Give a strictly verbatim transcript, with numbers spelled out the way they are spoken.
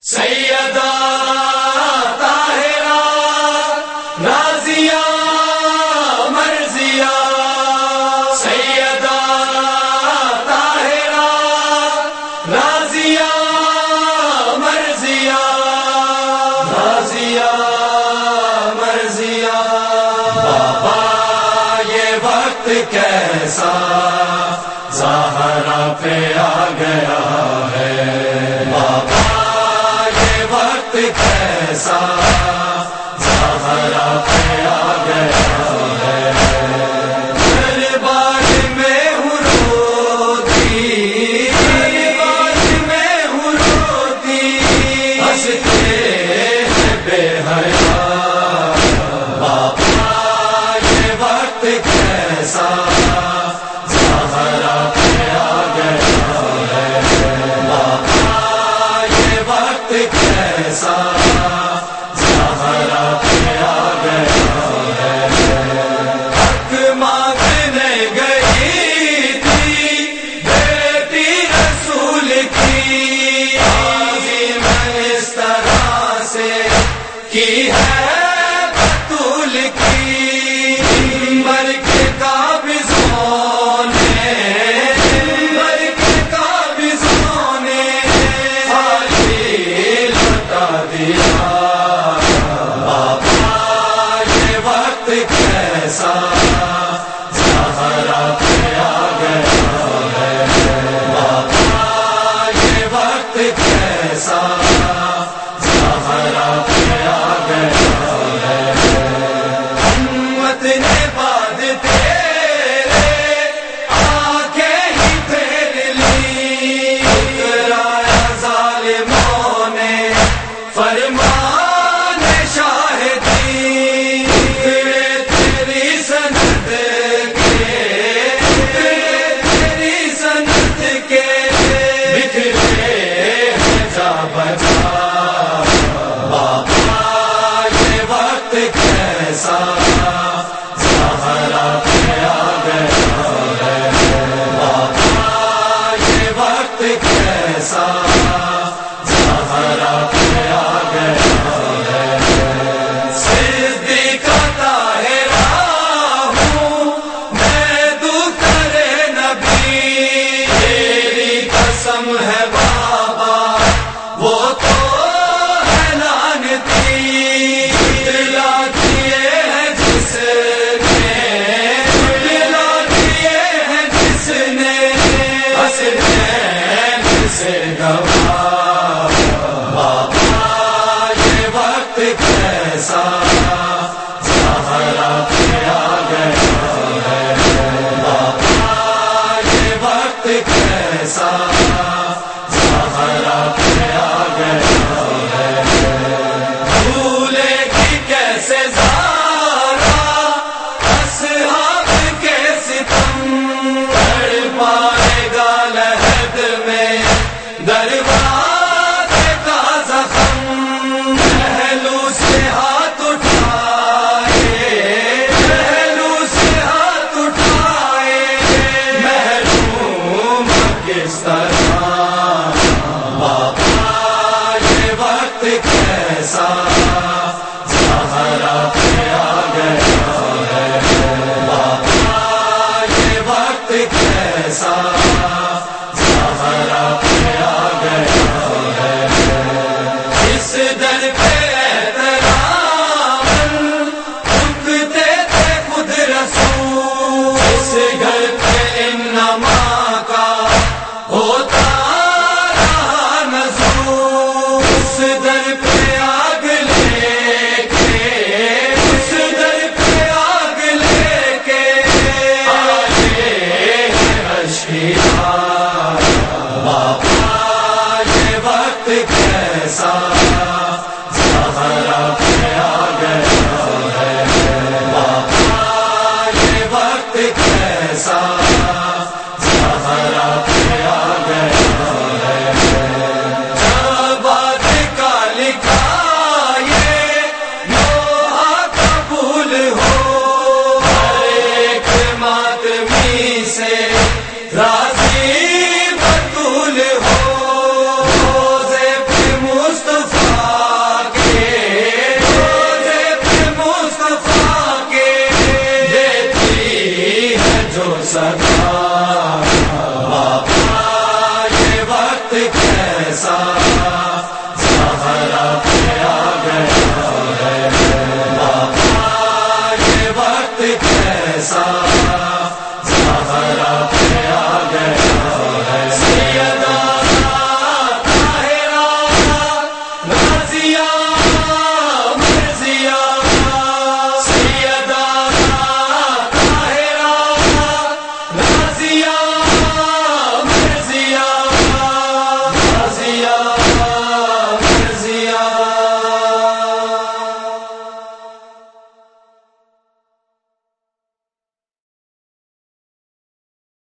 سیدہ طاہرہ نازیہ مرضیہ، سیدہ طاہرہ نازیہ مرضیہ، نازیہ مرضیہ۔ بابا یہ وقت کیسا زہرا پہ آ گیا ہے، بابا کیسا زہرا پہ آ گیا ہے۔ دربار میں ہوں روتی، دربار میں ہوں روتی، ہنستے ہیں بے حیا۔ بابا یہ وقت کیسا زہرا پہ آ گیا ہے، بابا یہ وقت کیسا زہرا پہ آ گیا ہے۔ حق مانگنے گئی تھی بیٹی رسول کی، عظیم اس طرح سے کی ہے بطول کی، مر کے قابضوں نے، مر کے قابضوں نے دیا۔ بابا یہ وقت کیسا زہرا پہ آ گیا ہے، بابا یہ وقت کیسا زہرا پہ آ گیا ہے۔ امت نے بعد تیرے آنکھیں ہی پھیر لی، ٹکرایا ظالموں نے فرمان شاہدی، تیری سنت کے، تیری سنت کے بکھرے ہیں جا بجا۔ بابا یہ وقت کیسا زہرا پہ آ گیا ہے، بابا یہ وقت کیسا زہرا پہ آ گیا ہے۔ صدیقہ طاہرہ ہوں میں دختر نبی، تیری قسم ہے بابا وہ تو ہے لعنتی، دلا کیے ہیں جس نے، دلا کیے ہیں جس نے، حسنین سے گواہ۔ بابا یہ وقت کیسا زہرا پہ آ گیا ہے، بابا یہ وقت کیسا زہرا پہ آ گیا ہے۔ بھولے گی کیسے زہرا اصحاب کے ستم، گھر پائے گا لحد میں دروازے کا زخم، پہلو سے ہاتھ اٹھائے، پہلو سے ہاتھ اٹھائے، محروم کس طرح۔ بابا یہ وقت کیسا زہرا پہ آ گیا ہے، بابا یہ وقت کیسا زہرا پہ آ گیا ہے۔ اس در پہ احترام رکتے تھے خود رسول، اس گھر پہ انما کا ہوتا رہا نزول، اس در پہ آگ لے کے، اس در پہ آگ لے کے آئے ہیں اشکیار۔ بابا یہ وقت کیسا زہرا پہ آ گیا ہے، بابا یہ وقت کیسا زہرا پہ آ گیا ہے۔ جب بات کا لکھا یہ لوہا قبول ہو، ہر ایک ماتمی سے راضی بطول ہو، روزے پہ مصطفیٰ وقت کیسا